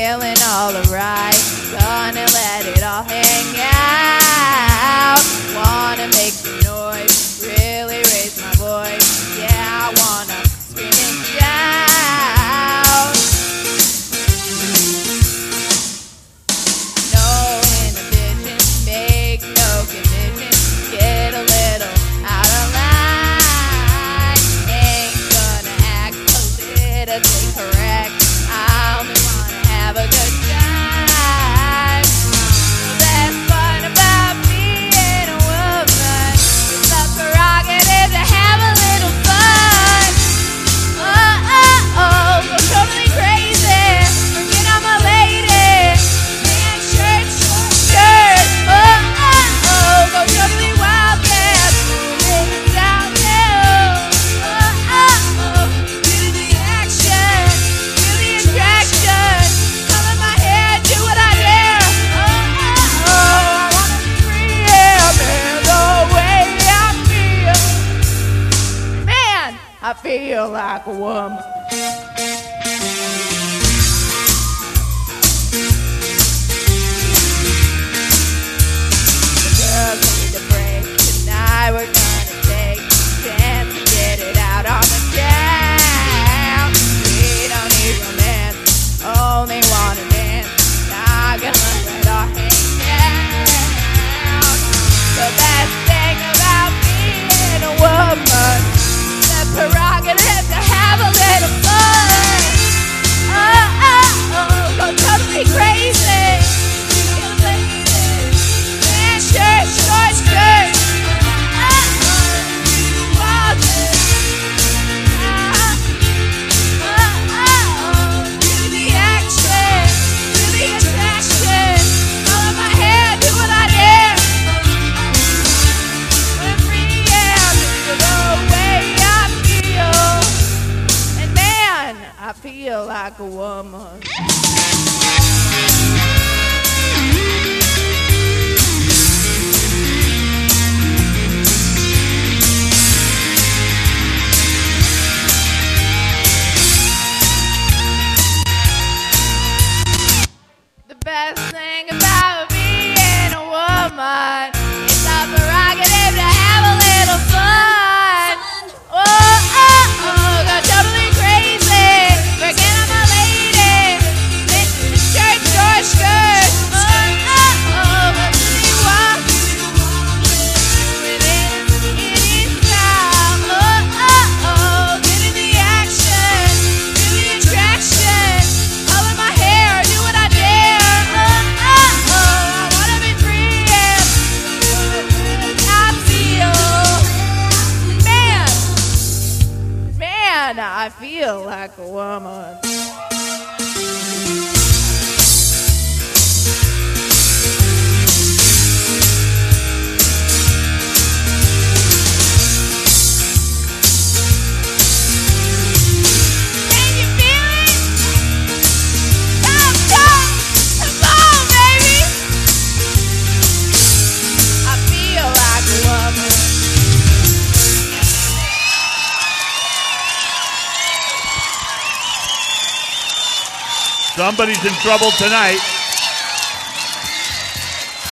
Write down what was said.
feeling alright. Gonna let it all hang out. Wanna make some noise, really raise my voice. Yeah, I wanna scream and shout. No inhibitions, make no conditions. Get a little out of line. Ain't gonna act politically correct. I only wanna have a good time. The best part about being a woman is the prerogative to have a little fun. Oh, oh, oh, go totally crazy. Forget I'm a lady. Man, shirt, short skirt. Oh, oh, oh, go totally wild, yeah. Moving down hill. Oh, oh, oh, get in the action. Feel the attraction. Color my hair, do what I dare. Oh, oh, oh, I wanna be free, yeah. Man, the way I feel. Man, I feel like a woman. Girls need a break. Tonight we're gonna take a chance to get it out on the town. We don't need romance, only wanna dance. Not gonna let our hang down. The best thing about being a woman, the prerogative to have a little fun. Oh, oh, oh, go totally crazy. Feel lazy. Man, shirt, short skirt. Oh, oh, wild. Oh, oh, oh, get in the action. Feel the attraction. Color my hair, do what I dare. I'm free, yeah, the way I feel. And man, I feel like a woman. The best thing about being a woman is the prerogative to have a little fun. Oh, oh, oh, go totally crazy. Forget I'm a lady. This shirt, short skirt. Oh, oh, oh, but really walk. It is time. Oh, oh, oh, get in the action. Feel the attraction. Color my hair, do what I dare. Oh, oh, oh, I wanna be free. Yeah. I feel, man, I feel like a woman. Can you feel it? Come, come, come on, baby. I feel like a woman. Somebody's in trouble tonight.